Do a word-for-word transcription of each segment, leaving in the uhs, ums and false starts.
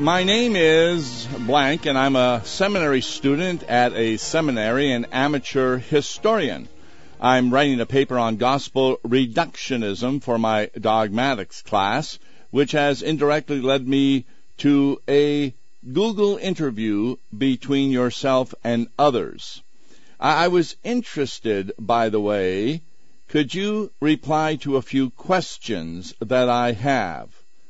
My name is blank, and I'm a seminary student at a seminary and amateur historian. I'm writing a paper on gospel reductionism for my dogmatics class, which has indirectly led me to a Google interview between yourself and others. I, I was interested, by the way, could you reply to a few questions that I have?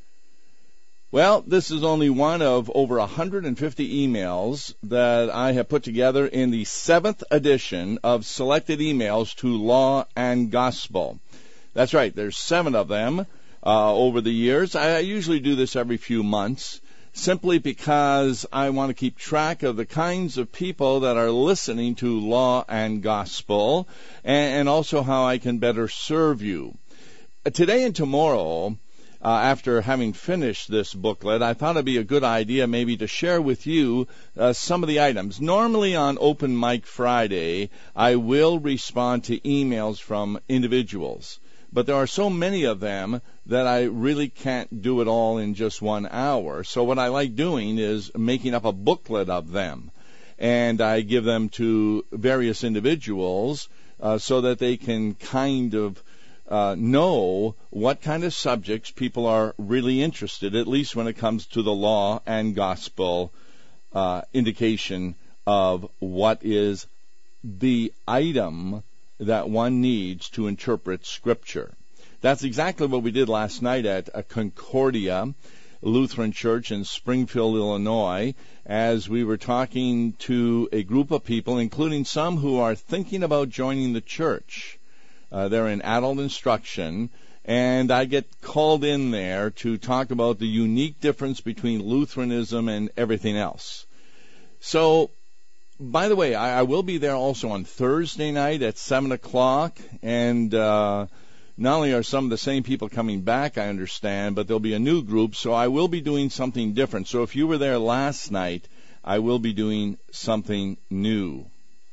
Well, this is only one of over one hundred fifty emails that I have put together in the seventh edition of Selected Emails to Law and Gospel. That's right, there's seven of them uh, over the years. I usually do this every few months, simply because I want to keep track of the kinds of people that are listening to Law and Gospel, and, and also how I can better serve you. Uh, today and tomorrow, Uh, after having finished this booklet, I thought it'd be a good idea maybe to share with you uh, some of the items. Normally on Open Mic Friday, I will respond to emails from individuals, but there are so many of them that I really can't do it all in just one hour. So what I like doing is making up a booklet of them, and I give them to various individuals uh, so that they can kind of Uh, know what kind of subjects people are really interested, at least when it comes to the law and gospel uh, indication of what is the item that one needs to interpret Scripture. That's exactly what we did last night at a Concordia Lutheran Church in Springfield, Illinois, as we were talking to a group of people, including some who are thinking about joining the church. Uh, they're in adult instruction, and I get called in there to talk about the unique difference between Lutheranism and everything else. So, by the way, I, I will be there also on Thursday night at seven o'clock, and uh, not only are some of the same people coming back, I understand, but there'll be a new group, so I will be doing something different. So if you were there last night, I will be doing something new.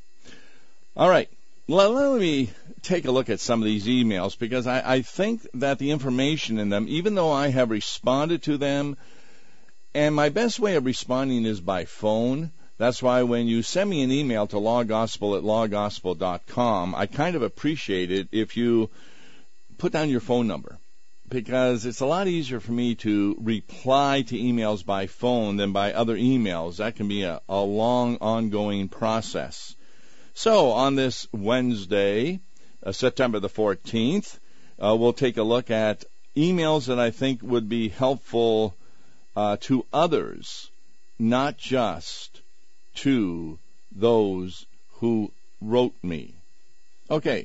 All right. Let, let me take a look at some of these emails, because I, I think that the information in them, even though I have responded to them, and my best way of responding is by phone. That's why when you send me an email to lawgospel at lawgospel dot com, I kind of appreciate it if you put down your phone number, because it's a lot easier for me to reply to emails by phone than by other emails. That can be a, a long, ongoing process. So on this Wednesday, uh, September the fourteenth, uh, we'll take a look at emails that I think would be helpful uh, to others, not just to those who wrote me. Okay.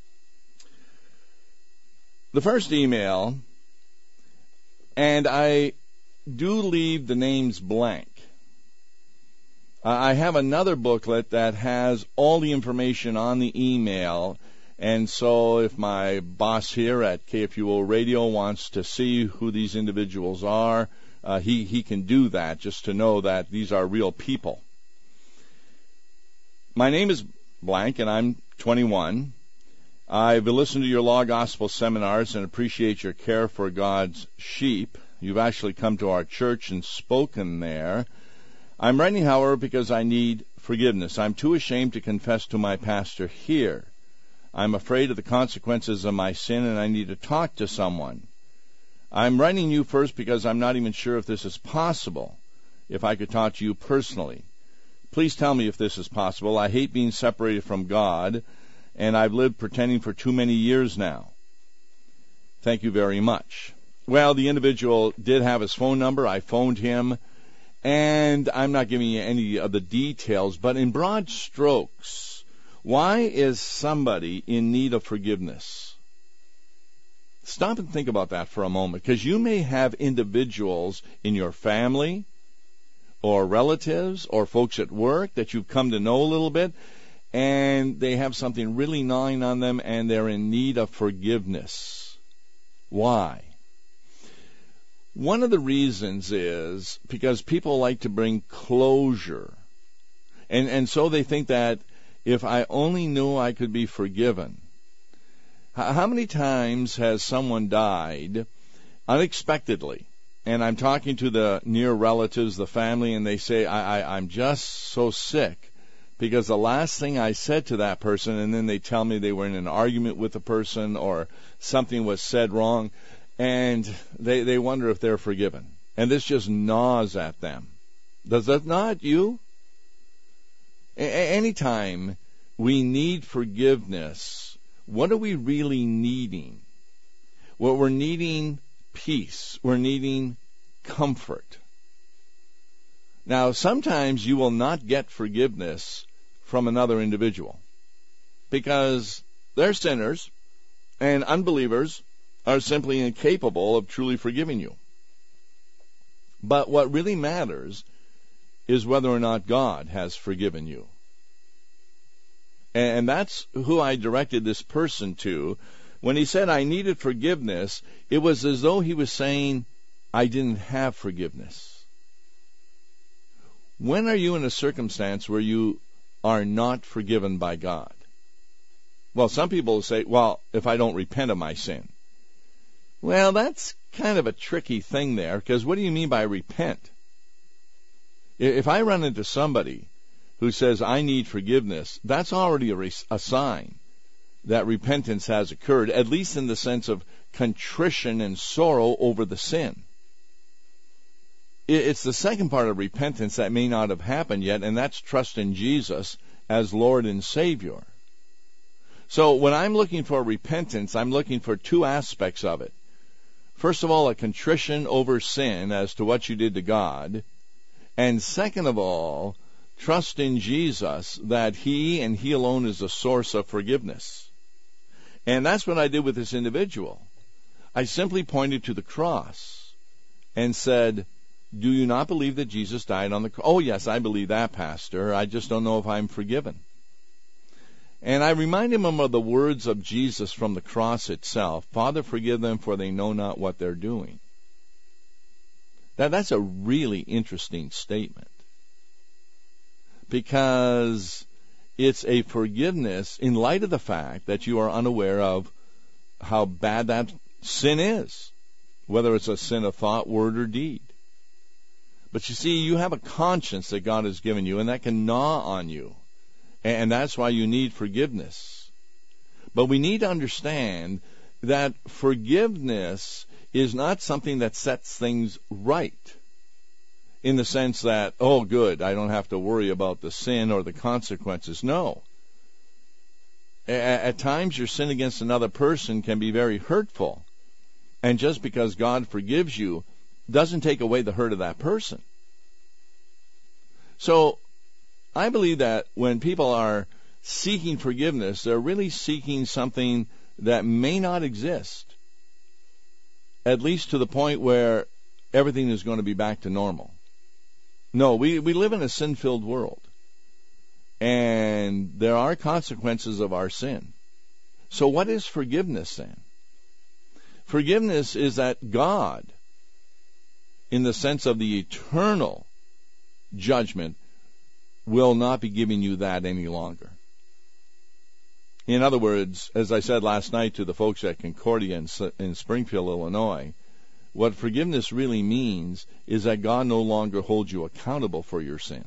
The first email, and I do leave the names blank. I have another booklet that has all the information on the email, and so if my boss here at K F U O Radio wants to see who these individuals are, uh, he, he can do that, just to know that these are real people. My name is blank, and I'm twenty-one. I've listened to your Law Gospel seminars and appreciate your care for God's sheep. You've actually come to our church and spoken there. I'm writing, however, because I need forgiveness. I'm too ashamed to confess to my pastor here. I'm afraid of the consequences of my sin, and I need to talk to someone. I'm writing you first because I'm not even sure if this is possible, if I could talk to you personally. Please tell me if this is possible. I hate being separated from God, and I've lived pretending for too many years now. Thank you very much. Well, the individual did have his phone number. I phoned him. And I'm not giving you any of the details, but in broad strokes, why is somebody in need of forgiveness? Stop and think about that for a moment, because you may have individuals in your family or relatives or folks at work that you've come to know a little bit, and they have something really gnawing on them, and they're in need of forgiveness. Why? One of the reasons is because people like to bring closure. And and so they think that if I only knew I could be forgiven. How many times has someone died unexpectedly and I'm talking to the near relatives, the family, and they say, I, I, I'm just so sick because the last thing I said to that person, and then they tell me they were in an argument with the person or something was said wrong, and they, they wonder if they're forgiven. And this just gnaws at them. Does that not you? A- anytime we need forgiveness, what are we really needing? Well, we're needing peace. We're needing comfort. Now, sometimes you will not get forgiveness from another individual because they're sinners and unbelievers are simply incapable of truly forgiving you. But what really matters is whether or not God has forgiven you. And that's who I directed this person to. When he said I needed forgiveness, it was as though he was saying, I didn't have forgiveness. When are you in a circumstance where you are not forgiven by God? Well, some people say, well, if I don't repent of my sin. Well, that's kind of a tricky thing there, because what do you mean by repent? If I run into somebody who says, I need forgiveness, that's already a, re- a sign that repentance has occurred, at least in the sense of contrition and sorrow over the sin. It's the second part of repentance that may not have happened yet, and that's trust in Jesus as Lord and Savior. So when I'm looking for repentance, I'm looking for two aspects of it. First of all, a contrition over sin as to what you did to God. And second of all, trust in Jesus that He and He alone is the source of forgiveness. And that's what I did with this individual. I simply pointed to the cross and said, do you not believe that Jesus died on the cross? Oh, yes, I believe that, Pastor. I just don't know if I'm forgiven. And I reminded him of the words of Jesus from the cross itself. Father, forgive them, for they know not what they're doing. Now, that's a really interesting statement, because it's a forgiveness in light of the fact that you are unaware of how bad that sin is, whether it's a sin of thought, word, or deed. But you see, you have a conscience that God has given you, and that can gnaw on you. And that's why you need forgiveness. But we need to understand that forgiveness is not something that sets things right, in the sense that, oh, good, I don't have to worry about the sin or the consequences. No. At times, your sin against another person can be very hurtful. And just because God forgives you doesn't take away the hurt of that person. So, I believe that when people are seeking forgiveness, they're really seeking something that may not exist, at least to the point where everything is going to be back to normal. No, we, we live in a sin-filled world, and there are consequences of our sin. So what is forgiveness then? Forgiveness is that God, in the sense of the eternal judgment, will not be giving you that any longer. In other words, as I said last night to the folks at Concordia in, in Springfield, Illinois, what forgiveness really means is that God no longer holds you accountable for your sin.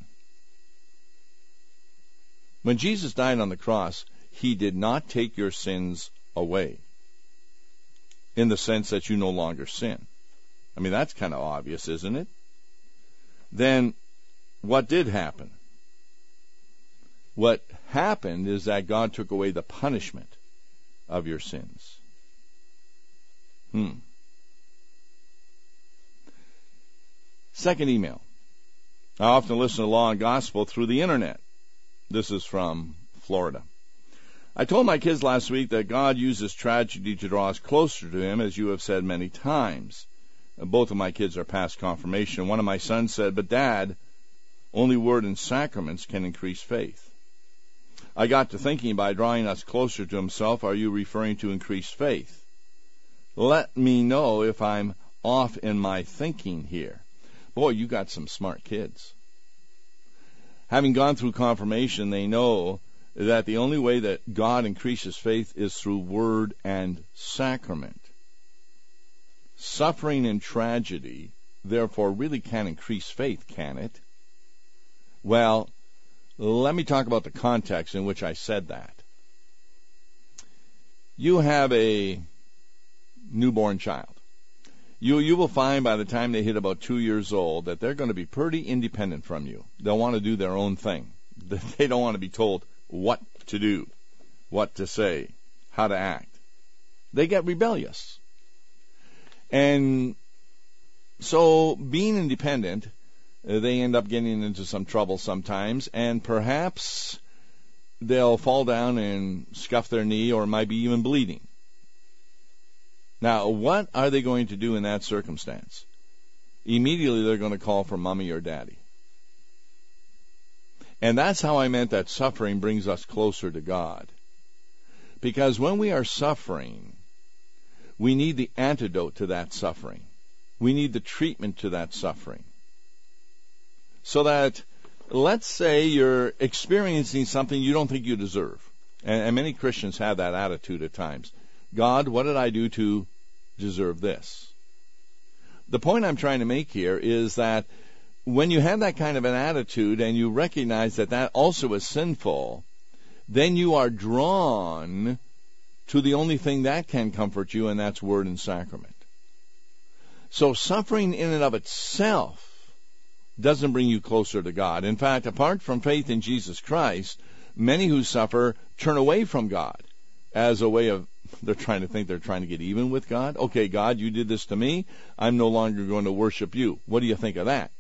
When Jesus died on the cross, He did not take your sins away, in the sense that you no longer sin. I mean, that's kind of obvious, isn't it? Then, what did happen? What happened is that God took away the punishment of your sins. Hmm. Second email. I often listen to Law and Gospel through the internet. This is from Florida. I told my kids last week that God uses tragedy to draw us closer to Him, as you have said many times. Both of my kids are past confirmation. One of my sons said, but Dad, only word and sacraments can increase faith. I got to thinking, by drawing us closer to Himself, are you referring to increased faith? Let me know if I'm off in my thinking here. Boy, you got some smart kids. Having gone through confirmation, they know that the only way that God increases faith is through word and sacrament. Suffering and tragedy therefore really can't increase faith, can it? Well, let me talk about the context in which I said that. You have a newborn child. You you will find by the time they hit about two years old that they're going to be pretty independent from you. They'll want to do their own thing. They don't want to be told what to do, what to say, how to act. They get rebellious. And so being independent, uh, they end up getting into some trouble sometimes, and perhaps they'll fall down and scuff their knee or might be even bleeding. Now, what are they going to do in that circumstance? Immediately they're going to call for mommy or daddy. And that's how I meant that suffering brings us closer to God. Because when we are suffering, we need the antidote to that suffering. We need the treatment to that suffering. So that, let's say you're experiencing something you don't think you deserve. And, and many Christians have that attitude at times. God, what did I do to deserve this? The point I'm trying to make here is that when you have that kind of an attitude and you recognize that that also is sinful, then you are drawn to the only thing that can comfort you, and that's word and sacrament. So suffering in and of itself doesn't bring you closer to God. In fact, apart from faith in Jesus Christ, many who suffer turn away from God as a way of, they're trying to think they're trying to get even with God. Okay, God, you did this to me. I'm no longer going to worship you. What do you think of that?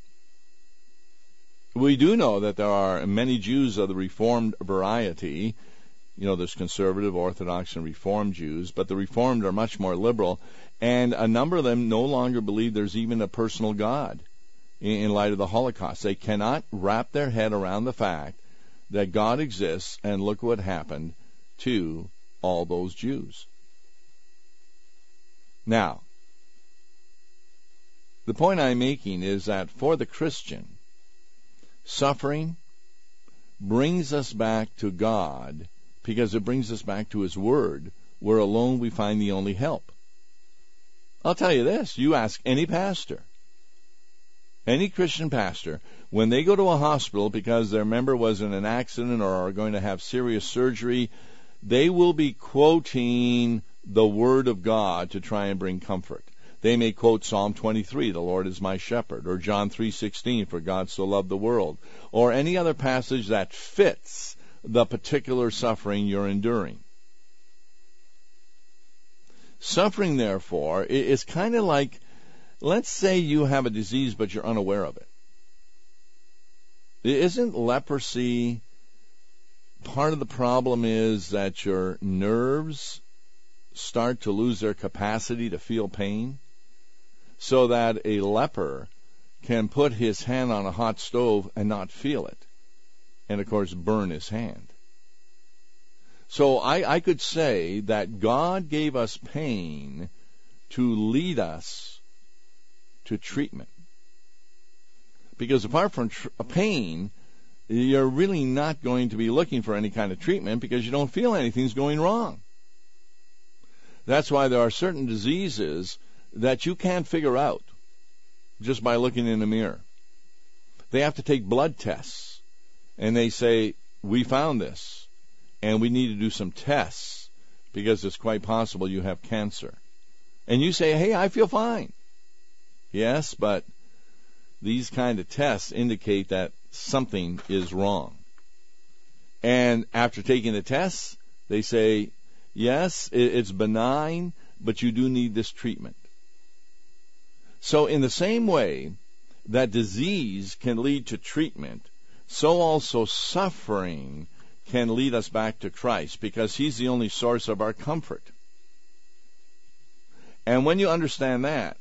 We do know that there are many Jews of the Reformed variety. You know, there's conservative, Orthodox, and Reformed Jews, but the Reformed are much more liberal, and a number of them no longer believe there's even a personal God in, in light of the Holocaust. They cannot wrap their head around the fact that God exists, and look what happened to all those Jews. Now, the point I'm making is that for the Christian, suffering brings us back to God because it brings us back to His Word, where alone we find the only help. I'll tell you this, you ask any pastor, any Christian pastor, when they go to a hospital because their member was in an accident or are going to have serious surgery, they will be quoting the Word of God to try and bring comfort. They may quote Psalm twenty-three, the Lord is my shepherd, or John three sixteen, for God so loved the world, or any other passage that fits the particular suffering you're enduring. Suffering, therefore, is kind of like, let's say you have a disease but you're unaware of it. Isn't leprosy part of the problem is that your nerves start to lose their capacity to feel pain? So that a leper can put his hand on a hot stove and not feel it, and of course burn his hand. So I, I could say that God gave us pain to lead us to treatment. Because apart from tr- pain, you're really not going to be looking for any kind of treatment because you don't feel anything's going wrong. That's why there are certain diseases that you can't figure out just by looking in the mirror. They have to take blood tests, and they say, we found this, and we need to do some tests because it's quite possible you have cancer. And you say, hey, I feel fine. Yes, but these kind of tests indicate that something is wrong. And after taking the tests, they say, yes, it's benign, but you do need this treatment. So in the same way that disease can lead to treatment, so also suffering can lead us back to Christ, because He's the only source of our comfort. And when you understand that,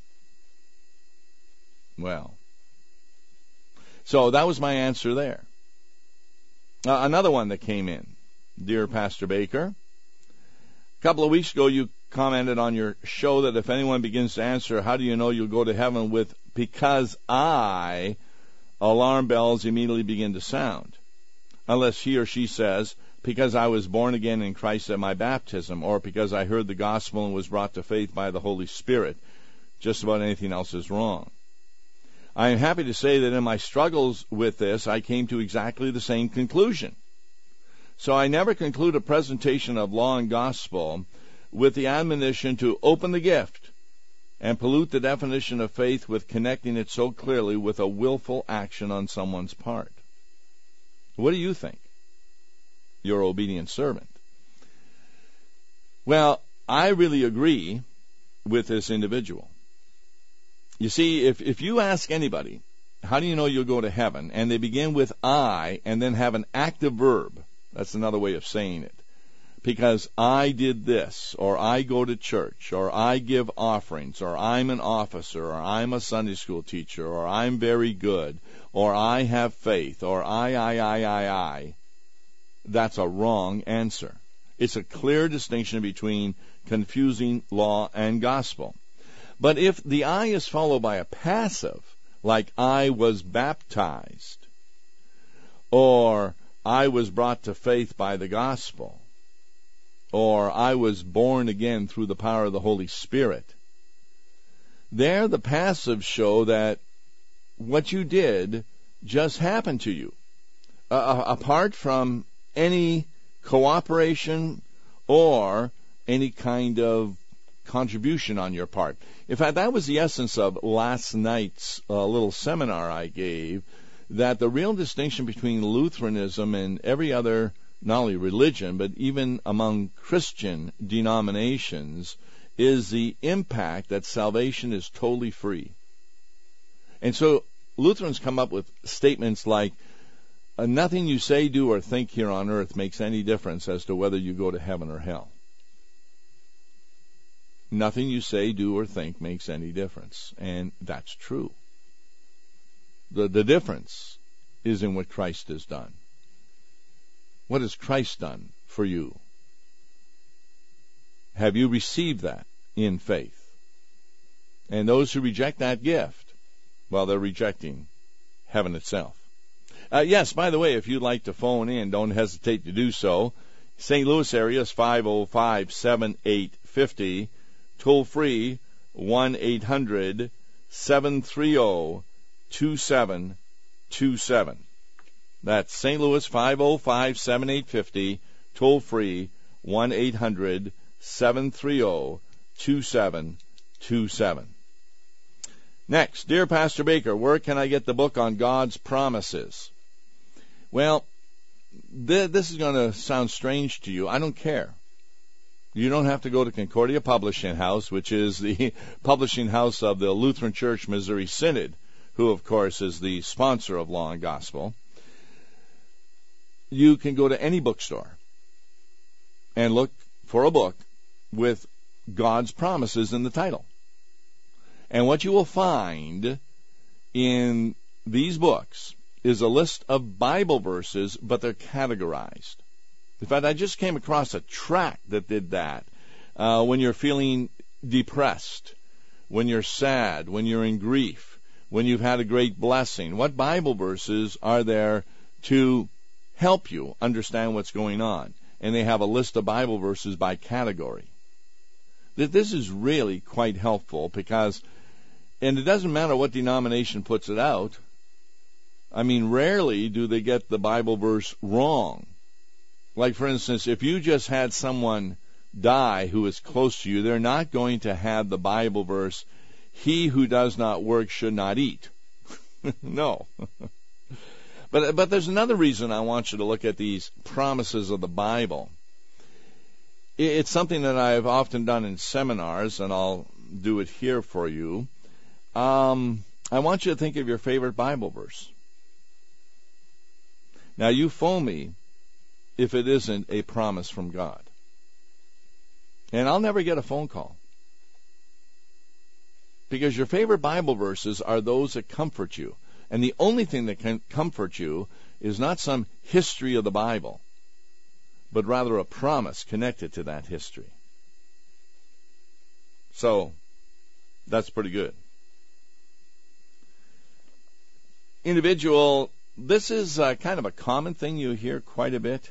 well, so that was my answer there. Uh, another one that came in. Dear Pastor Baker, a couple of weeks ago you commented on your show that if anyone begins to answer, how do you know you'll go to heaven, with because I, alarm bells immediately begin to sound. Unless he or she says, because I was born again in Christ at my baptism, or because I heard the gospel and was brought to faith by the Holy Spirit. Just about anything else is wrong. I am happy to say that in my struggles with this, I came to exactly the same conclusion. So I never conclude a presentation of law and gospel with the admonition to open the gift and pollute the definition of faith with connecting it so clearly with a willful action on someone's part. What do you think, your obedient servant? Well, I really agree with this individual. You see, if, if you ask anybody, how do you know you'll go to heaven, and they begin with I and then have an active verb, that's another way of saying it, because I did this, or I go to church, or I give offerings, or I'm an officer, or I'm a Sunday school teacher, or I'm very good, or I have faith, or I, I, I, I, I, that's a wrong answer. It's a clear distinction between confusing law and gospel. But if the I is followed by a passive, like I was baptized, or I was brought to faith by the gospel, or I was born again through the power of the Holy Spirit, there the passives show that what you did just happened to you, uh, apart from any cooperation or any kind of contribution on your part. In fact, that was the essence of last night's uh, little seminar I gave, that the real distinction between Lutheranism and every other, not only religion, but even among Christian denominations, is the impact that salvation is totally free. And so Lutherans come up with statements like, uh, nothing you say, do, or think here on earth makes any difference as to whether you go to heaven or hell. Nothing you say, do, or think makes any difference. And that's true. The, the difference is in what Christ has done. What has Christ done for you? Have you received that in faith? And those who reject that gift, well, they're rejecting heaven itself. Uh, yes, by the way, if you'd like to phone in, don't hesitate to do so. Saint Louis area is five oh five, seven eight five oh. Toll free, one eight hundred, seven three zero, two seven two seven. That's Saint Louis, five oh five, seven eight five oh. Toll free, one eight hundred, seven three zero, two seven two seven. Next, dear Pastor Baker, where can I get the book on God's promises? Well, th- this is going to sound strange to you. I don't care. You don't have to go to Concordia Publishing House, which is the publishing house of the Lutheran Church Missouri Synod, who, of course, is the sponsor of Law and Gospel. You can go to any bookstore and look for a book with God's promises in the title. And what you will find in these books is a list of Bible verses, but they're categorized. In fact, I just came across a tract that did that. Uh, when you're feeling depressed, when you're sad, when you're in grief, when you've had a great blessing, what Bible verses are there to help you understand what's going on? And they have a list of Bible verses by category. This is really quite helpful because, and it doesn't matter what denomination puts it out. I mean, rarely do they get the Bible verse wrong. Like, for instance, if you just had someone die who is close to you, they're not going to have the Bible verse, he who does not work should not eat. No. but but there's another reason I want you to look at these promises of the Bible. It's something that I've often done in seminars, and I'll do it here for you. Um, I want you to think of your favorite Bible verse. Now, you phone me if it isn't a promise from God. And I'll never get a phone call. Because your favorite Bible verses are those that comfort you. And the only thing that can comfort you is not some history of the Bible, but rather a promise connected to that history. So, that's pretty good. Individual, this is uh, kind of a common thing you hear quite a bit.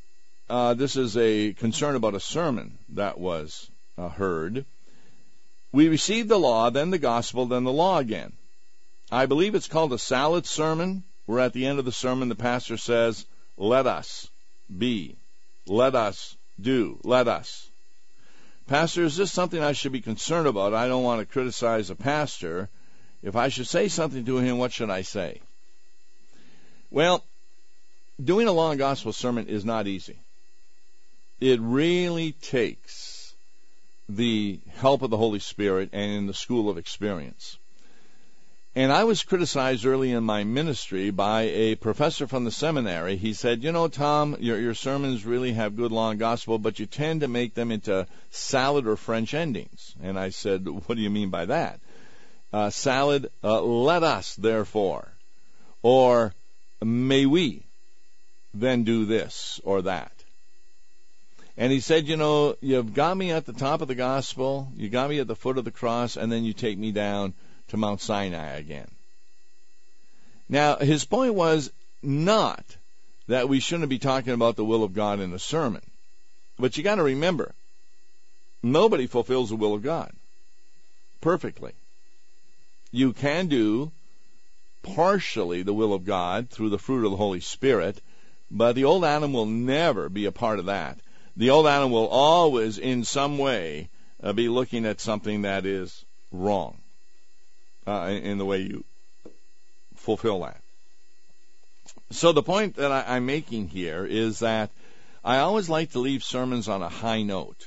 Uh, this is a concern about a sermon that was uh, heard. We receive the law, then the gospel, then the law again. I believe it's called a salad sermon, where at the end of the sermon the pastor says, let us be, let us do, let us. Pastor, is this something I should be concerned about? I don't want to criticize a pastor. If I should say something to him, what should I say? Well, doing a long gospel sermon is not easy. It really takes the help of the Holy Spirit and in the school of experience. And I was criticized early in my ministry by a professor from the seminary. He said, you know, Tom, your, your sermons really have good long gospel, but you tend to make them into salad or French endings. And I said, what do you mean by that? Uh, salad, uh, let us, therefore. Or, may we then do this or that. And he said, you know, you've got me at the top of the gospel, you got me at the foot of the cross, and then you take me down to Mount Sinai again. Now, his point was not that we shouldn't be talking about the will of God in a sermon. But you got to remember, nobody fulfills the will of God perfectly. You can do partially the will of God through the fruit of the Holy Spirit, but the old Adam will never be a part of that. The old Adam will always, in some way, uh, be looking at something that is wrong uh, in, in the way you fulfill that. So the point that I, I'm making here is that I always like to leave sermons on a high note.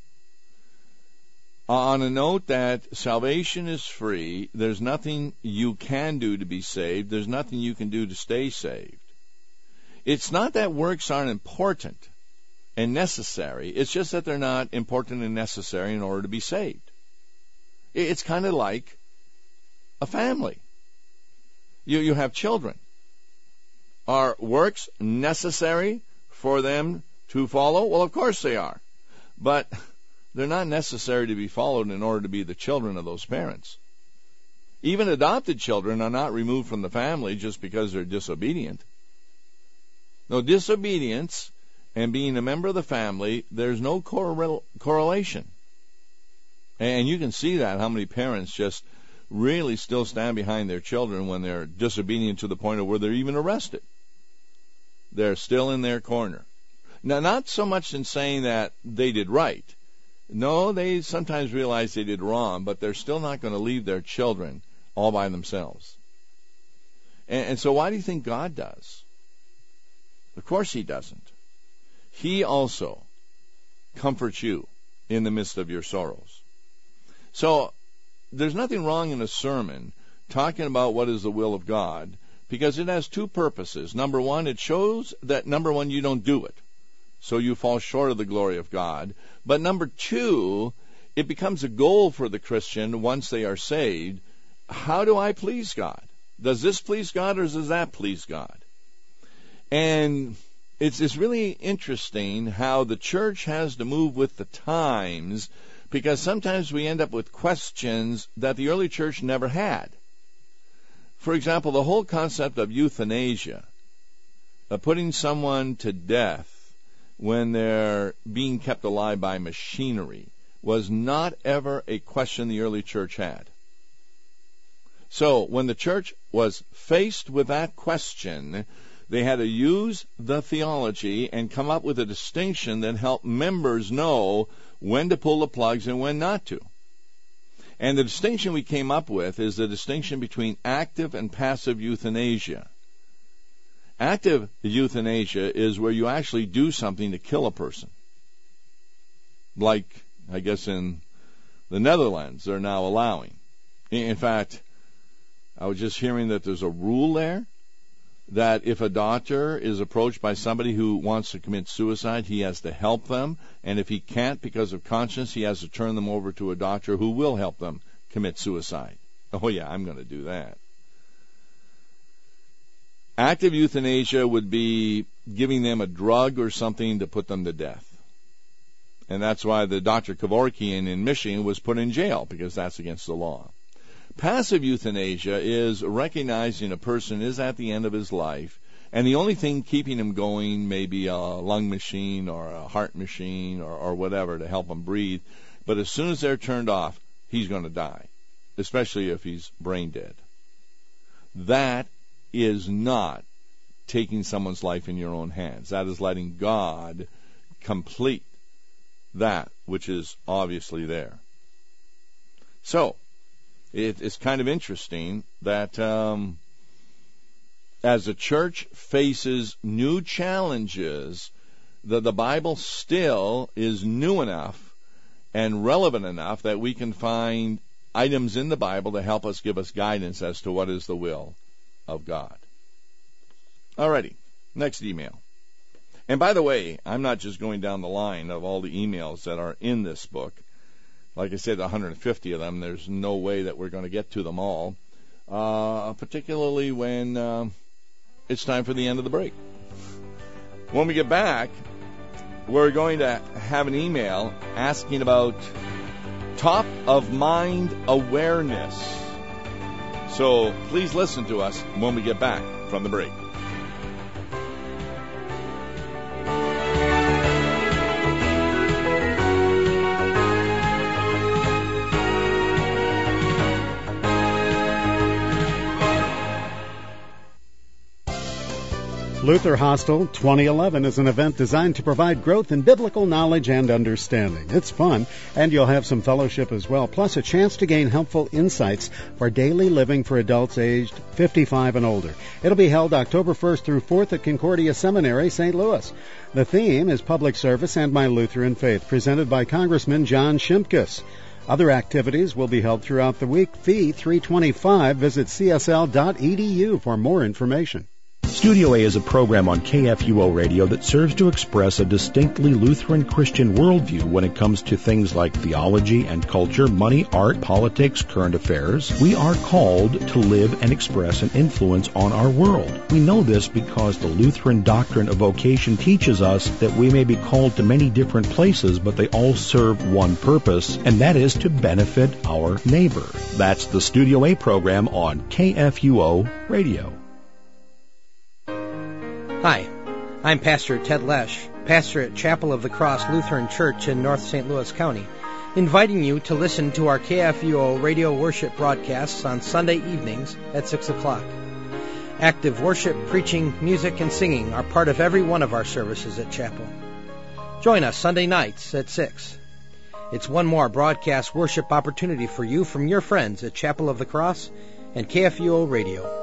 On a note that salvation is free, there's nothing you can do to be saved, there's nothing you can do to stay saved. It's not that works aren't important and necessary, it's just that they're not important and necessary in order to be saved. It's kind of like a family. You, you have children. Are works necessary for them to follow? Well, of course they are. But they're not necessary to be followed in order to be the children of those parents. Even adopted children are not removed from the family just because they're disobedient. No, disobedience and being a member of the family, there's no correl- correlation. And you can see that, how many parents just really still stand behind their children when they're disobedient to the point of where they're even arrested. They're still in their corner. Now, not so much in saying that they did right. No, they sometimes realize they did wrong, but they're still not going to leave their children all by themselves. And, and so why do you think God does? Of course he doesn't. He also comforts you in the midst of your sorrows. So there's nothing wrong in a sermon talking about what is the will of God, because it has two purposes. Number one, it shows that, number one, you don't do it, so you fall short of the glory of God. But number two, it becomes a goal for the Christian once they are saved. How do I please God? Does this please God or does that please God? And it's, it's really interesting how the church has to move with the times, because sometimes we end up with questions that the early church never had. For example, the whole concept of euthanasia, of putting someone to death when they're being kept alive by machinery, was not ever a question the early church had. So when the church was faced with that question, they had to use the theology and come up with a distinction that helped members know when to pull the plugs and when not to. And the distinction we came up with is the distinction between active and passive euthanasia. Active euthanasia is where you actually do something to kill a person. Like, I guess in the Netherlands, they're now allowing. In fact, I was just hearing that there's a rule there that if a doctor is approached by somebody who wants to commit suicide, he has to help them, and if he can't because of conscience, he has to turn them over to a doctor who will help them commit suicide. Oh yeah, I'm going to do that. Active euthanasia would be giving them a drug or something to put them to death. And that's why the Doctor Kevorkian in Michigan was put in jail, because that's against the law. Passive euthanasia is recognizing a person is at the end of his life, and the only thing keeping him going may be a lung machine or a heart machine or, or whatever to help him breathe. But as soon as they're turned off, he's going to die, especially if he's brain dead. That is not taking someone's life in your own hands. That is letting God complete that which is obviously there. So, it, it's kind of interesting that um, as the church faces new challenges, that the Bible still is new enough and relevant enough that we can find items in the Bible to help us give us guidance as to what is the will of God. Alrighty, next email. And by the way, I'm not just going down the line of all the emails that are in this book. Like I said, one hundred fifty of them. There's no way that we're going to get to them all, uh, particularly when uh, it's time for the end of the break. When we get back, we're going to have an email asking about top-of-mind awareness. So please listen to us when we get back from the break. Luther Hostel twenty eleven is an event designed to provide growth in biblical knowledge and understanding. It's fun, and you'll have some fellowship as well, plus a chance to gain helpful insights for daily living for adults aged fifty-five and older. It'll be held October first through fourth at Concordia Seminary, Saint Louis. The theme is Public Service and My Lutheran Faith, presented by Congressman John Shimkus. Other activities will be held throughout the week. Fee three hundred twenty-five dollars. Visit c s l dot e d u for more information. Studio A is a program on K F U O Radio that serves to express a distinctly Lutheran Christian worldview when it comes to things like theology and culture, money, art, politics, current affairs. We are called to live and express an influence on our world. We know this because the Lutheran doctrine of vocation teaches us that we may be called to many different places, but they all serve one purpose, and that is to benefit our neighbor. That's the Studio A program on K F U O Radio. Hi, I'm Pastor Ted Lesh, pastor at Chapel of the Cross Lutheran Church in North Saint Louis County, inviting you to listen to our K F U O radio worship broadcasts on Sunday evenings at six o'clock. Active worship, preaching, music, and singing are part of every one of our services at Chapel. Join us Sunday nights at six. It's one more broadcast worship opportunity for you from your friends at Chapel of the Cross and K F U O Radio.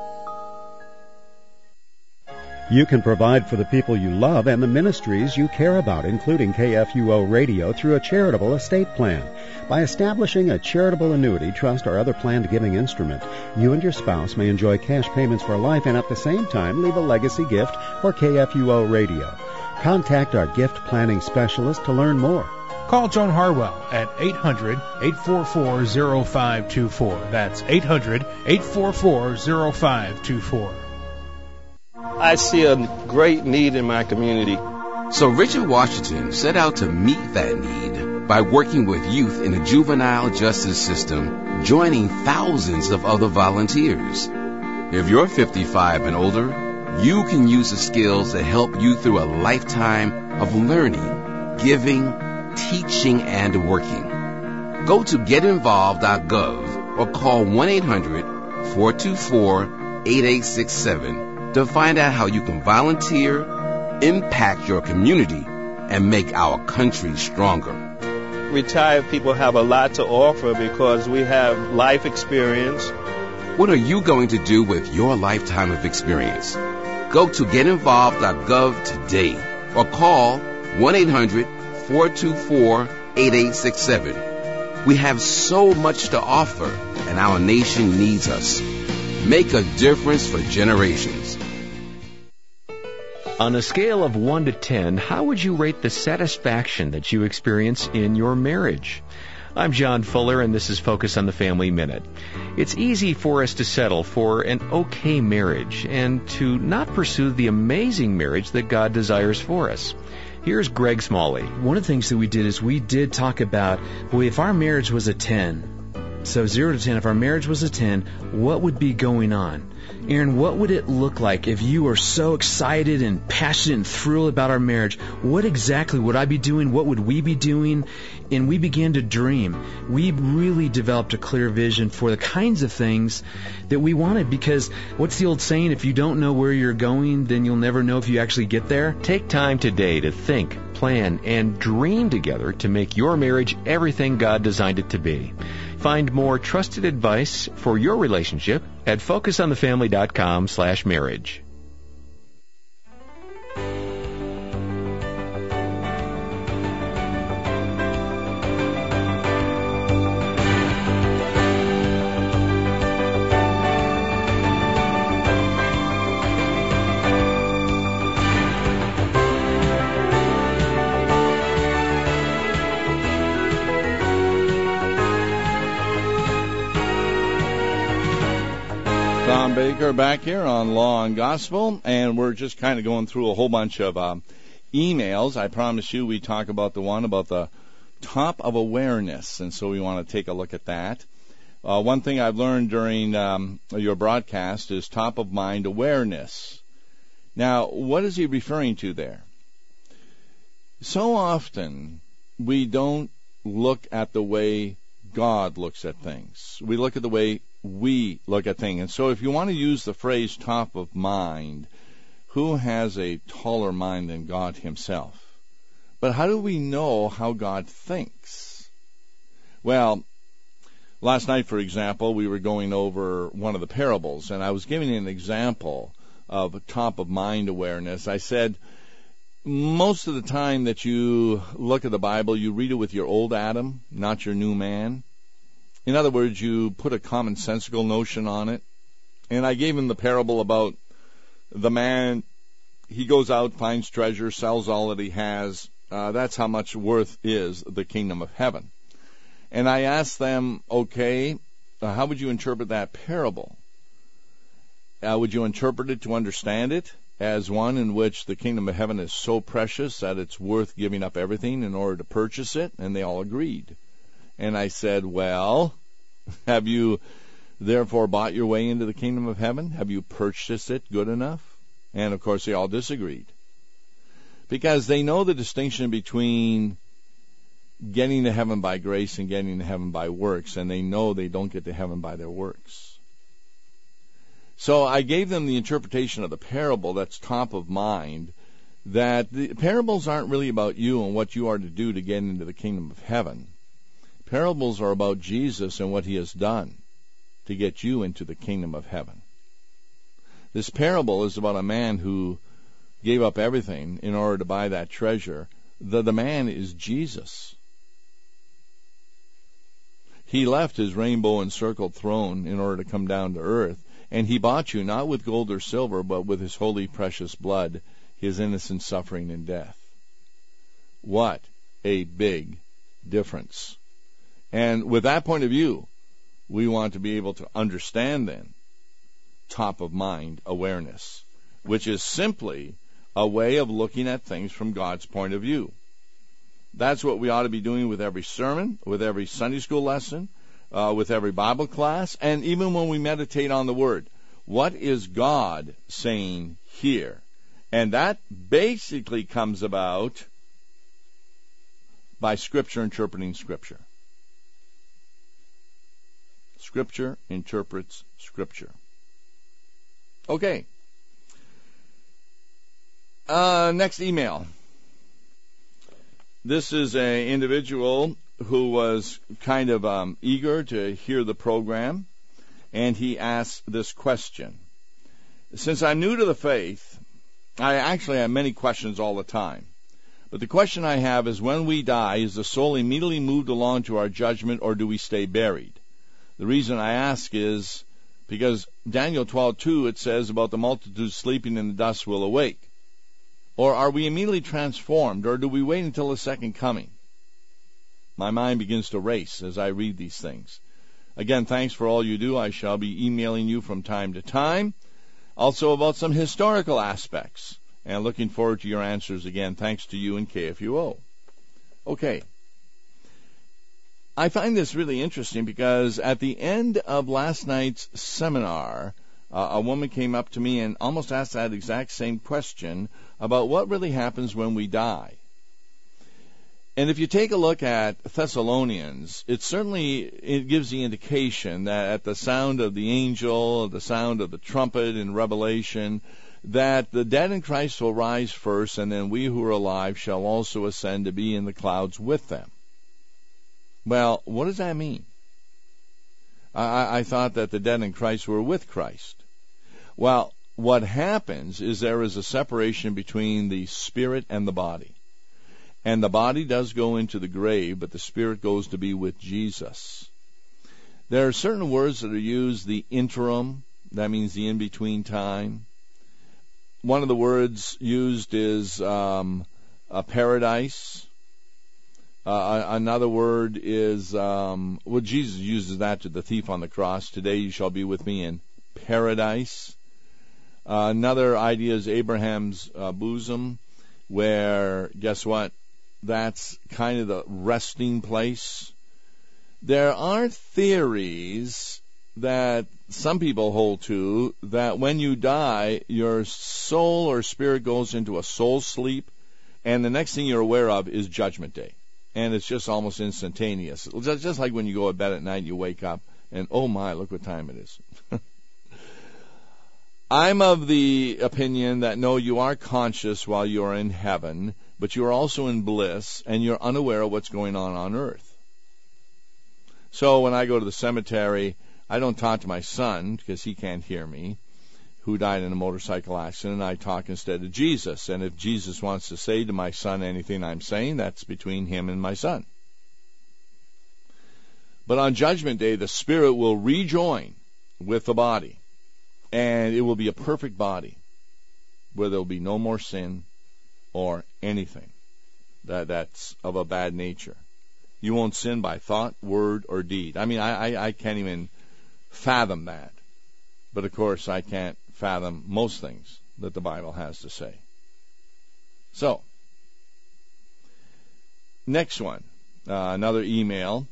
You can provide for the people you love and the ministries you care about, including K F U O Radio, through a charitable estate plan. By establishing a charitable annuity, trust, or other planned giving instrument, you and your spouse may enjoy cash payments for life and at the same time leave a legacy gift for K F U O Radio. Contact our gift planning specialist to learn more. Call Joan Harwell at eight hundred, eight four four, zero five two four. That's eight hundred, eight four four, zero five two four. I see a great need in my community. So Richard Washington set out to meet that need by working with youth in the juvenile justice system, joining thousands of other volunteers. If you're fifty-five and older, you can use the skills that help you through a lifetime of learning, giving, teaching, and working. Go to get involved dot gov or call one eight hundred, four two four, eight eight six seven to find out how you can volunteer, impact your community, and make our country stronger. Retired people have a lot to offer because we have life experience. What are you going to do with your lifetime of experience? Go to get involved dot gov today or call one eight hundred, four two four, eight eight six seven. We have so much to offer, and our nation needs us. Make a difference for generations. On a scale of one to ten, how would you rate the satisfaction that you experience in your marriage? I'm John Fuller, and this is Focus on the Family Minute. It's easy for us to settle for an okay marriage and to not pursue the amazing marriage that God desires for us. Here's Greg Smalley. One of the things that we did is we did talk about, well, if our marriage was a ten, So zero to ten, if our marriage was a ten, what would be going on? Aaron, what would it look like if you were so excited and passionate and thrilled about our marriage? What exactly would I be doing? What would we be doing? And we began to dream. We really developed a clear vision for the kinds of things that we wanted, because what's the old saying? If you don't know where you're going, then you'll never know if you actually get there. Take time today to think, plan, and dream together to make your marriage everything God designed it to be. Find more trusted advice for your relationship at focus on the family dot com slash marriage. Tom Baker back here on Law and Gospel, and we're just kind of going through a whole bunch of um, emails. I promise you we talk about the one about the top of awareness, and so we want to take a look at that. Uh, one thing I've learned during um, your broadcast is top of mind awareness. Now, what is he referring to there? So often we don't look at the way God looks at things. We look at the way we look at things. And so if you want to use the phrase top of mind, who has a taller mind than God himself? But how do we know how God thinks? Well, last night, for example, we were going over one of the parables, and I was giving an example of top of mind awareness. I said, most of the time that you look at the Bible, you read it with your old Adam, not your new man. In other words, you put a commonsensical notion on it. And I gave him the parable about the man, he goes out, finds treasure, sells all that he has. Uh, that's how much worth is the kingdom of heaven. And I asked them, okay, uh, how would you interpret that parable? Uh, would you interpret it to understand it as one in which the kingdom of heaven is so precious that it's worth giving up everything in order to purchase it? And they all agreed. And I said, well, have you therefore bought your way into the kingdom of heaven? Have you purchased it good enough? And, of course, they all disagreed. Because they know the distinction between getting to heaven by grace and getting to heaven by works, and they know they don't get to heaven by their works. So I gave them the interpretation of the parable that's top of mind, that the parables aren't really about you and what you are to do to get into the kingdom of heaven. Parables are about Jesus and what he has done to get you into the kingdom of heaven. This parable is about a man who gave up everything in order to buy that treasure. The, the man is Jesus. He left his rainbow-encircled throne in order to come down to earth, and he bought you not with gold or silver, but with his holy, precious blood, his innocent suffering and death. What a big difference. And with that point of view, we want to be able to understand then top-of-mind awareness, which is simply a way of looking at things from God's point of view. That's what we ought to be doing with every sermon, with every Sunday school lesson, uh, with every Bible class, and even when we meditate on the Word. What is God saying here? And that basically comes about by Scripture interpreting Scripture. Scripture interprets Scripture. Okay. Uh, next email. This is an individual who was kind of um, eager to hear the program, and he asked this question. Since I'm new to the faith, I actually have many questions all the time. But the question I have is, when we die, is the soul immediately moved along to our judgment, or do we stay buried? The reason I ask is because Daniel twelve two, it says about the multitude sleeping in the dust will awake. Or are we immediately transformed, or do we wait until the second coming? My mind begins to race as I read these things. Again, thanks for all you do. I shall be emailing you from time to time, also about some historical aspects, and looking forward to your answers again. Thanks to you and K F U O. Okay. I find this really interesting because at the end of last night's seminar, uh, a woman came up to me and almost asked that exact same question about what really happens when we die. And if you take a look at Thessalonians, it certainly it gives the indication that at the sound of the angel, the sound of the trumpet in Revelation, that the dead in Christ will rise first, and then we who are alive shall also ascend to be in the clouds with them. Well, what does that mean? I, I thought that the dead in Christ were with Christ. Well, what happens is there is a separation between the spirit and the body. And the body does go into the grave, but the spirit goes to be with Jesus. There are certain words that are used, the interim, that means the in-between time. One of the words used is um, a paradise. Uh, another word is, um, well, Jesus uses that to the thief on the cross. Today you shall be with me in paradise. Uh, another idea is Abraham's uh, bosom, where, guess what? That's kind of the resting place. There are theories that some people hold to that when you die, your soul or spirit goes into a soul sleep, and the next thing you're aware of is Judgment Day. And it's just almost instantaneous. Just, just like when you go to bed at night, you wake up, and oh my, look what time it is. I'm of the opinion that no, you are conscious while you are in heaven, but you are also in bliss, and you're unaware of what's going on on earth. So when I go to the cemetery, I don't talk to my son, because he can't hear me, who died in a motorcycle accident. I talk instead to Jesus. And if Jesus wants to say to my son anything I'm saying, that's between him and my son. But on Judgment Day, the spirit will rejoin with the body. And it will be a perfect body where there will be no more sin or anything that, that's of a bad nature. You won't sin by thought, word, or deed. I mean, I, I, I can't even fathom that. But, of course, I can't fathom most things that the Bible has to say. So, next one, uh, another email.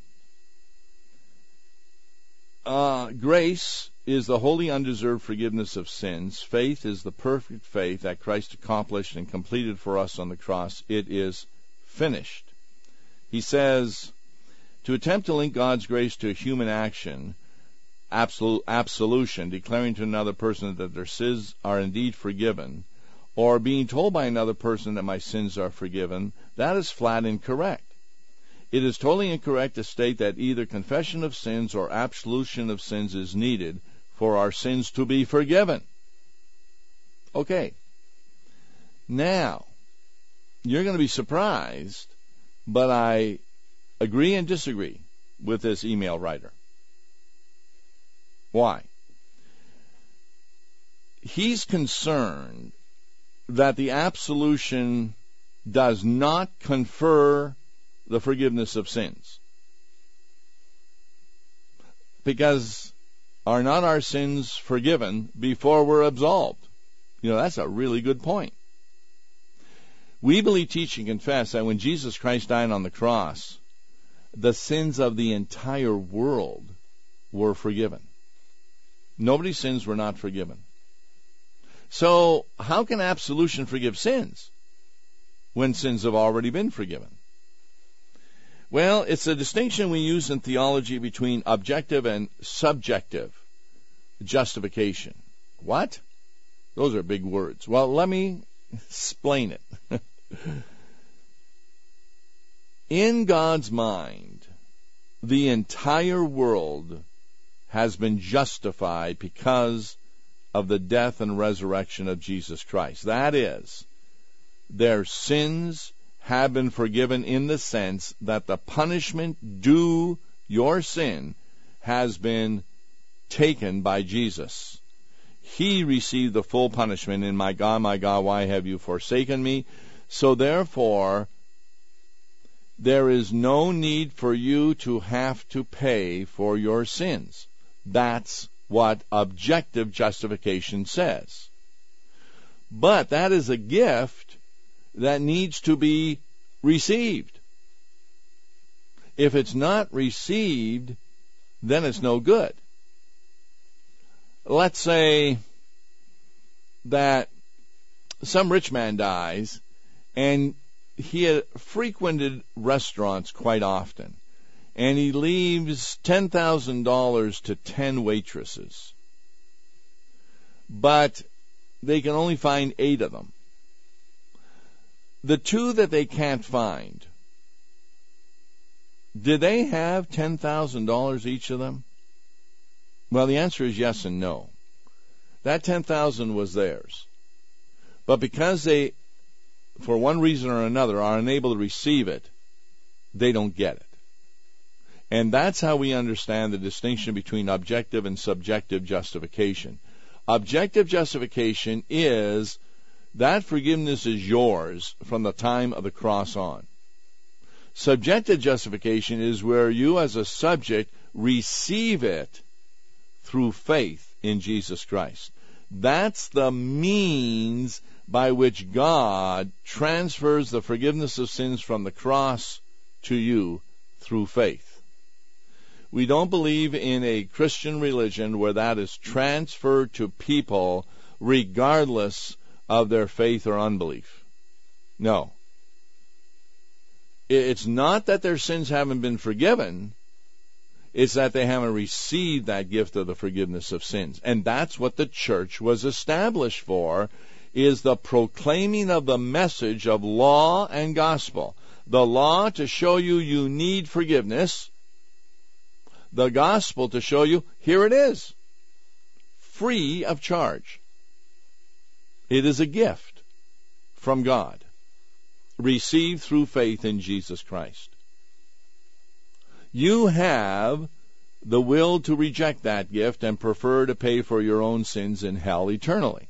Uh, grace is the wholly undeserved forgiveness of sins. Faith is the perfect faith that Christ accomplished and completed for us on the cross. It is finished. He says, to attempt to link God's grace to a human action, absolute absolution, declaring to another person that their sins are indeed forgiven, or being told by another person that my sins are forgiven, that is flat incorrect. It is totally incorrect to state that either confession of sins or absolution of sins is needed for our sins to be forgiven. Okay. Now, you're going to be surprised, but I agree and disagree with this email writer. Why? He's concerned that the absolution does not confer the forgiveness of sins. Because are not our sins forgiven before we're absolved? You know, that's a really good point. We believe, teach, and confess that when Jesus Christ died on the cross, the sins of the entire world were forgiven. Nobody's sins were not forgiven. So, how can absolution forgive sins when sins have already been forgiven? Well, it's a distinction we use in theology between objective and subjective justification. What? Those are big words. Well, let me explain it. In God's mind, the entire world has been justified because of the death and resurrection of Jesus Christ. That is, their sins have been forgiven in the sense that the punishment due your sin has been taken by Jesus. He received the full punishment in, my God, my God, why have you forsaken me? So therefore, there is no need for you to have to pay for your sins. That's what objective justification says. But that is a gift that needs to be received. If it's not received, then it's no good. Let's say that some rich man dies, and he had frequented restaurants quite often, and he leaves ten thousand dollars to ten waitresses. But they can only find eight of them. The two that they can't find, did they have ten thousand dollars each of them? Well, the answer is yes and no. That ten thousand dollars was theirs. But because they, for one reason or another, are unable to receive it, they don't get it. And that's how we understand the distinction between objective and subjective justification. Objective justification is that forgiveness is yours from the time of the cross on. Subjective justification is where you as a subject receive it through faith in Jesus Christ. That's the means by which God transfers the forgiveness of sins from the cross to you through faith. We don't believe in a Christian religion where that is transferred to people regardless of their faith or unbelief. No. It's not that their sins haven't been forgiven. It's that they haven't received that gift of the forgiveness of sins. And that's what the church was established for, is the proclaiming of the message of law and gospel. The law to show you you need forgiveness. The gospel to show you, here it is, free of charge. It is a gift from God, received through faith in Jesus Christ. You have the will to reject that gift and prefer to pay for your own sins in hell eternally.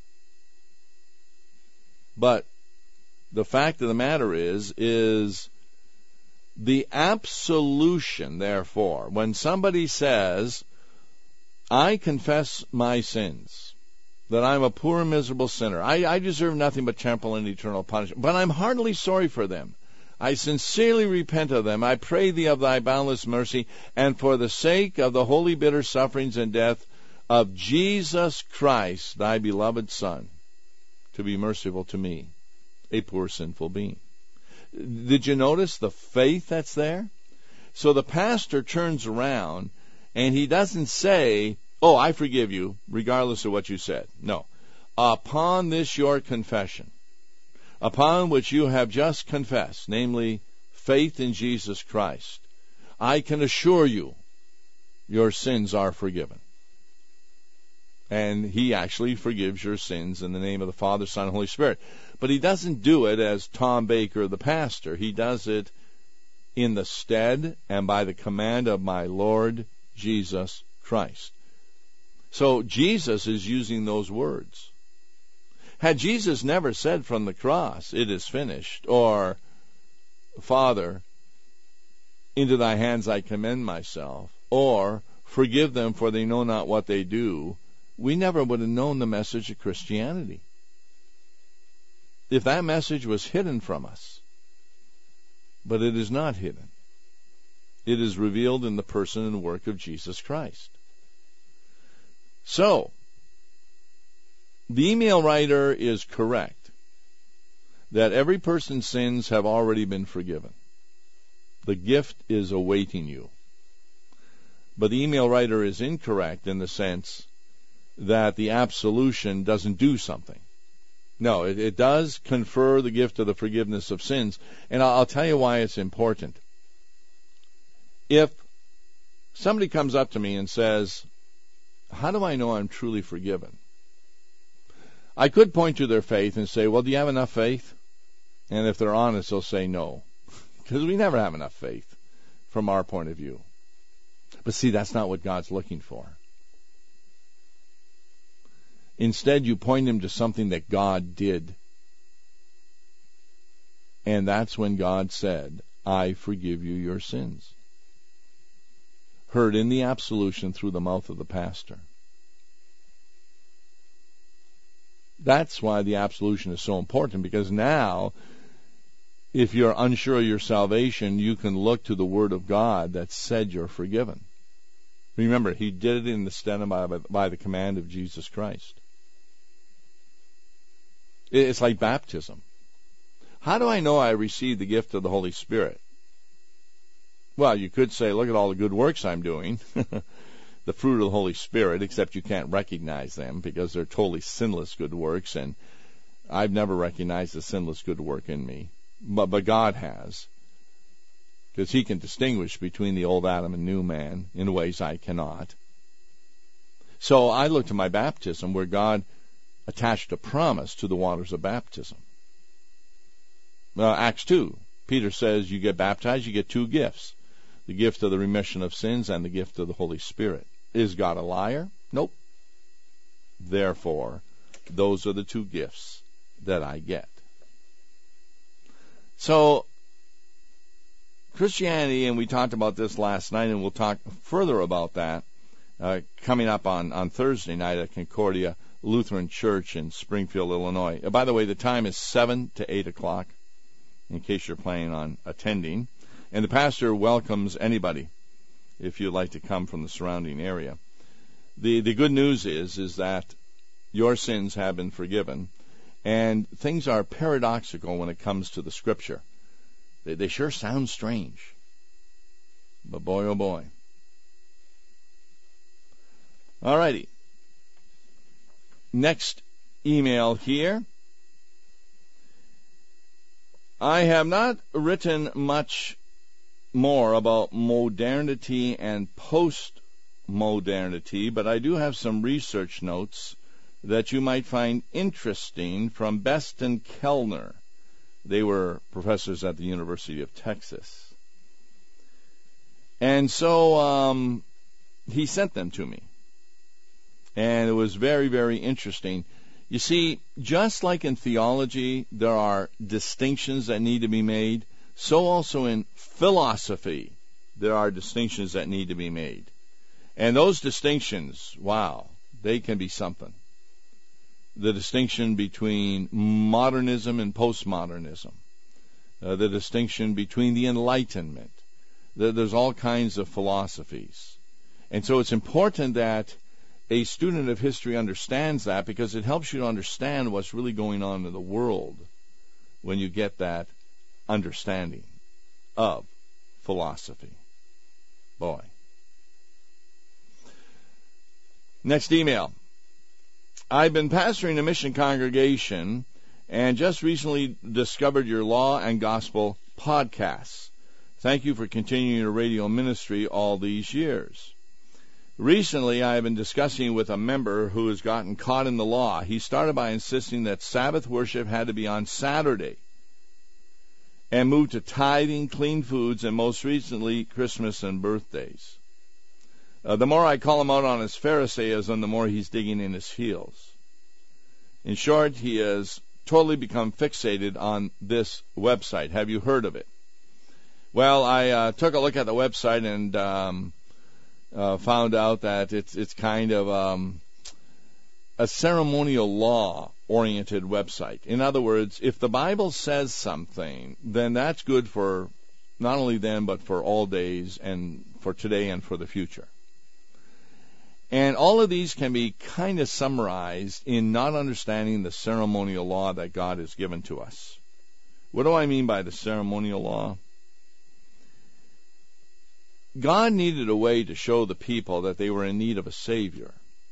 But the fact of the matter is, is the absolution, therefore, when somebody says, I confess my sins, that I'm a poor, miserable sinner, I, I deserve nothing but temporal and eternal punishment, but I'm heartily sorry for them. I sincerely repent of them. I pray thee of thy boundless mercy, and for the sake of the holy bitter sufferings and death of Jesus Christ, thy beloved Son, to be merciful to me, a poor sinful being. Did you notice the faith that's there? So the pastor turns around and he doesn't say, oh, I forgive you, regardless of what you said. No. Upon this your confession, upon which you have just confessed, namely faith in Jesus Christ, I can assure you your sins are forgiven. And he actually forgives your sins in the name of the Father, Son, and Holy Spirit. But he doesn't do it as Tom Baker, the pastor. He does it in the stead and by the command of my Lord Jesus Christ. So Jesus is using those words. Had Jesus never said from the cross, it is finished, or, Father, into thy hands I commend myself, or, forgive them for they know not what they do, we never would have known the message of Christianity. If that message was hidden from us. But it is not hidden. It is revealed in the person and work of Jesus Christ. So, the email writer is correct that every person's sins have already been forgiven. The gift is awaiting you. But the email writer is incorrect in the sense that the absolution doesn't do something. No, it, it does confer the gift of the forgiveness of sins. And I'll, I'll tell you why it's important. If somebody comes up to me and says, how do I know I'm truly forgiven? I could point to their faith and say, well, do you have enough faith? And if they're honest, they'll say no. Because we never have enough faith from our point of view. But see, that's not what God's looking for. Instead, you point him to something that God did. And that's when God said, I forgive you your sins. Heard in the absolution through the mouth of the pastor. That's why the absolution is so important, because now if you're unsure of your salvation, you can look to the Word of God that said you're forgiven. Remember, He did it in the stead and by, by the command of Jesus Christ. It's like baptism. How do I know I received the gift of the Holy Spirit? Well, you could say, look at all the good works I'm doing. The fruit of the Holy Spirit, except you can't recognize them because they're totally sinless good works, and I've never recognized a sinless good work in me. But, but God has, because He can distinguish between the old Adam and new man in ways I cannot. So I look to my baptism where God attached a promise to the waters of baptism. Uh, Acts two, Peter says you get baptized, you get two gifts. The gift of the remission of sins and the gift of the Holy Spirit. Is God a liar? Nope. Therefore, those are the two gifts that I get. So, Christianity, and we talked about this last night, and we'll talk further about that uh, coming up on, on Thursday night at Concordia Lutheran Church in Springfield, Illinois. Uh, by the way, the time is seven to eight o'clock, in case you're planning on attending. And the pastor welcomes anybody if you'd like to come from the surrounding area. The the good news is, is that your sins have been forgiven, and things are paradoxical when it comes to the Scripture. They, they sure sound strange. But boy, oh boy. All righty. Next email here. I have not written much more about modernity and post-modernity, but I do have some research notes that you might find interesting from Best and Kellner. They were professors at the University of Texas. And so um, he sent them to me. And it was very, very interesting. You see, just like in theology, there are distinctions that need to be made, so also in philosophy, there are distinctions that need to be made. And those distinctions, wow, they can be something. The distinction between modernism and postmodernism, uh, the distinction between the Enlightenment. The, there's all kinds of philosophies. And so it's important that a student of history understands that, because it helps you to understand what's really going on in the world when you get that understanding of philosophy. Boy. Next email. I've been pastoring a mission congregation and just recently discovered your Law and Gospel podcasts. Thank you for continuing your radio ministry all these years. Recently, I have been discussing with a member who has gotten caught in the law. He started by insisting that Sabbath worship had to be on Saturday, and moved to tithing, clean foods, and most recently, Christmas and birthdays. Uh, the more I call him out on his Pharisaism, the more he's digging in his heels. In short, he has totally become fixated on this website. Have you heard of it? Well, I uh, took a look at the website and um, uh, found out that it's it's kind of um, a ceremonial law-oriented website. In other words, if the Bible says something, then that's good for not only them, but for all days and for today and for the future. And all of these can be kind of summarized in not understanding the ceremonial law that God has given to us. What do I mean by the ceremonial law? God needed a way to show the people that they were in need of a Savior.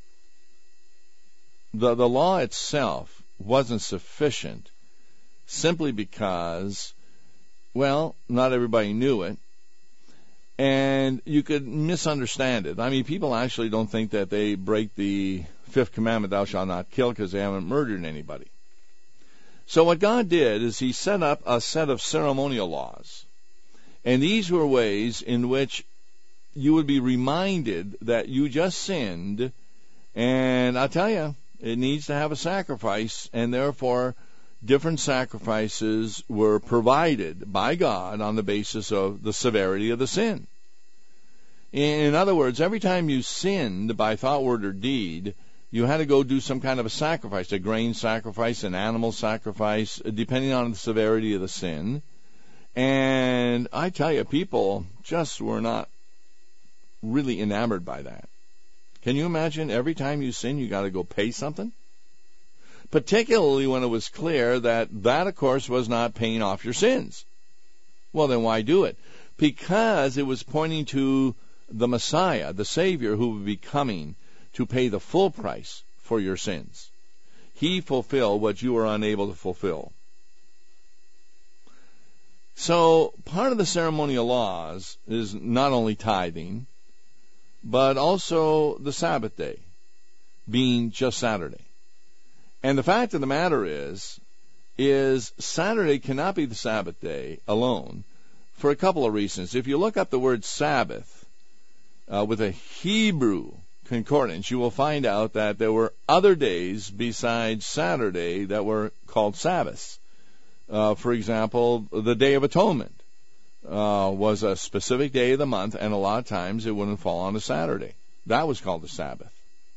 The, the law itself wasn't sufficient simply because, well, not everybody knew it, and you could misunderstand it. I mean, people actually don't think that they break the fifth commandment, thou shalt not kill, because they haven't murdered anybody. So what God did is He set up a set of ceremonial laws, and these were ways in which you would be reminded that you just sinned, and I'll tell you, it needs to have a sacrifice, and therefore different sacrifices were provided by God on the basis of the severity of the sin. In other words, every time you sinned by thought, word, or deed, you had to go do some kind of a sacrifice, a grain sacrifice, an animal sacrifice, depending on the severity of the sin. And I tell you, people just were not really enamored by that. Can you imagine every time you sin, you got to go pay something? Particularly when it was clear that that, of course, was not paying off your sins. Well, then why do it? Because it was pointing to the Messiah, the Savior, who would be coming to pay the full price for your sins. He fulfilled what you were unable to fulfill. So part of the ceremonial laws is not only tithing, but also the Sabbath day, being just Saturday. And the fact of the matter is, is Saturday cannot be the Sabbath day alone for a couple of reasons. If you look up the word Sabbath uh, with a Hebrew concordance, you will find out that there were other days besides Saturday that were called Sabbaths. Uh, for example, the Day of Atonement uh, was a specific day of the month, and a lot of times it wouldn't fall on a Saturday. That was called the Sabbath.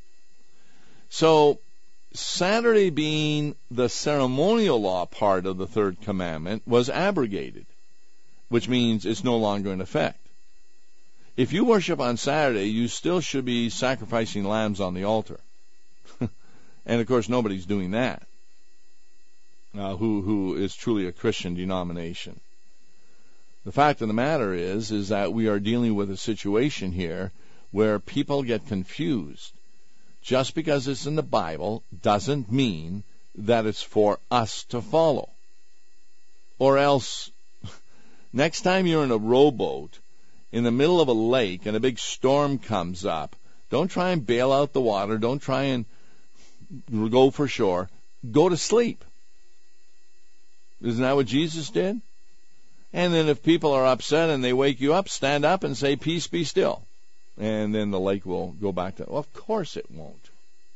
So Saturday, being the ceremonial law part of the third commandment, was abrogated, which means it's no longer in effect. If you worship on Saturday, you still should be sacrificing lambs on the altar. And, of course, nobody's doing that uh, who, who is truly a Christian denomination. The fact of the matter is, is that we are dealing with a situation here where people get confused. Just because it's in the Bible doesn't mean that it's for us to follow. Or else, next time you're in a rowboat in the middle of a lake and a big storm comes up, don't try and bail out the water. Don't try and go for shore. Go to sleep. Isn't that what Jesus did? And then if people are upset and they wake you up, stand up and say, "Peace, be still." And then the lake will go back to, well, of course it won't.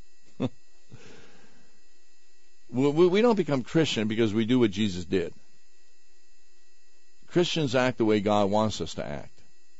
we don't become Christian because we do what Jesus did. Christians act the way God wants us to act.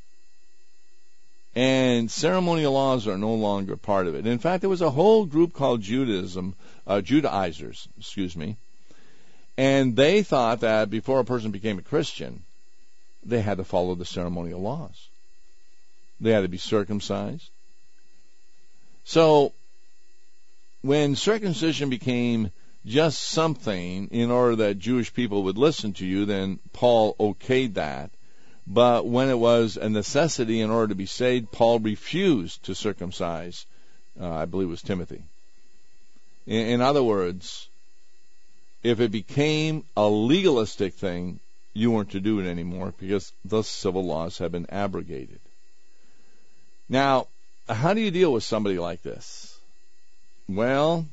And ceremonial laws are no longer part of it. In fact, there was a whole group called Judaism, uh, Judaizers, excuse me, and they thought that before a person became a Christian, they had to follow the ceremonial laws. They had to be circumcised. So, when circumcision became just something in order that Jewish people would listen to you, then Paul okayed that. But when it was a necessity in order to be saved, Paul refused to circumcise, uh, I believe it was Timothy. In, in other words, if it became a legalistic thing, you weren't to do it anymore because the civil laws have been abrogated. Now, how do you deal with somebody like this? Well,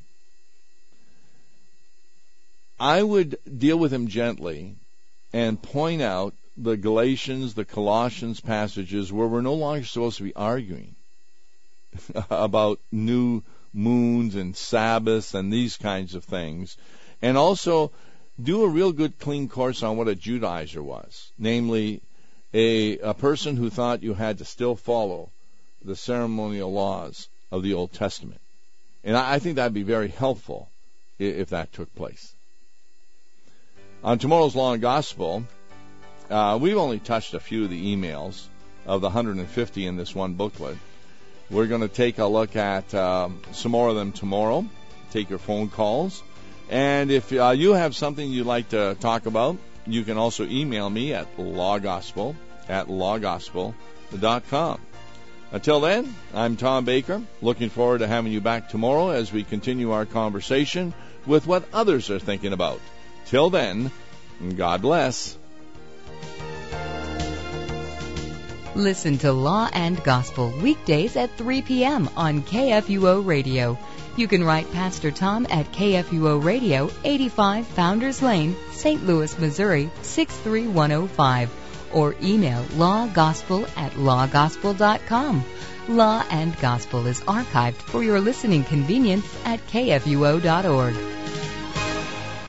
I would deal with him gently and point out the Galatians, the Colossians passages where we're no longer supposed to be arguing about new moons and Sabbaths and these kinds of things. And also do a real good clean course on what a Judaizer was, namely a, a person who thought you had to still follow the ceremonial laws of the Old Testament. And I, I think that would be very helpful if, if that took place. On tomorrow's Law and Gospel, uh, we've only touched a few of the emails of the one hundred fifty in this one booklet. We're going to take a look at um, some more of them tomorrow, take your phone calls. And if uh, you have something you'd like to talk about, you can also email me at lawgospel at lawgospel dot com. Until then, I'm Tom Baker, looking forward to having you back tomorrow as we continue our conversation with what others are thinking about. Till then, God bless. Listen to Law and Gospel weekdays at three p.m. on K F U O Radio. You can write Pastor Tom at K F U O Radio, eighty-five Founders Lane, Saint Louis, Missouri, six three one oh five. Or email lawgospel at lawgospel dot com. Law and Gospel is archived for your listening convenience at K F U O dot org.